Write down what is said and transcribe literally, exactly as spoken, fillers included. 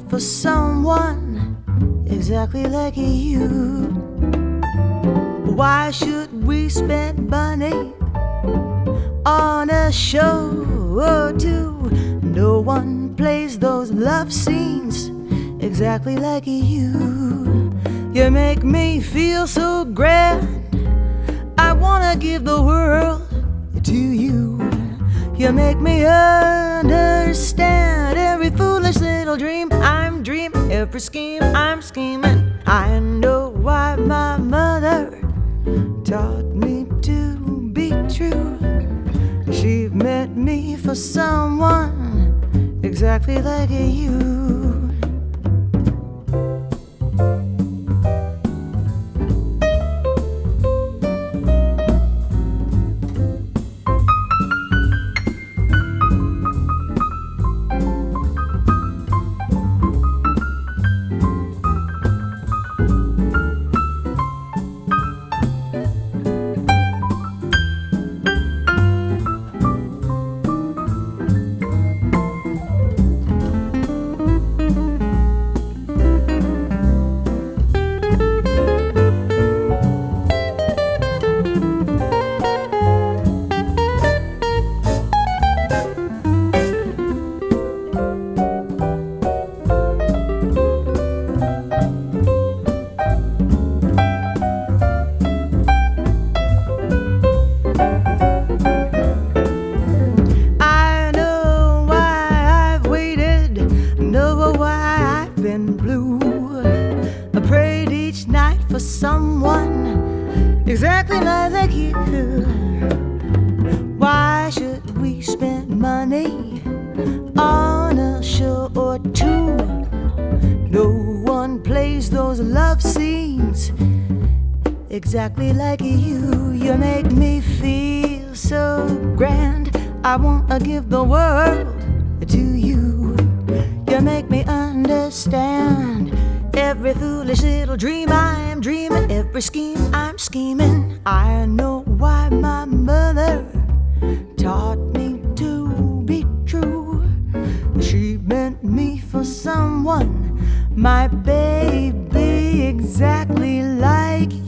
for someone exactly like you. Why should we spend money on a show or two? No one plays those love scenes exactly like you. You make me feel so grand, I wanna give the world to you. You make me understand every foolish little dream I'm dreaming, every scheme I'm scheming. I know why my mother taught me to be true. She meant me for someone exactly like you. I prayed each night for someone exactly like you. Why should we spend money on a show or two? No one plays those love scenes exactly like you. You make me feel so grand, I wanna give the world to you. You make me understand every foolish little dream I am dreaming, every scheme I'm scheming. I know why my mother taught me to be true. She meant me for someone, my baby, exactly like you.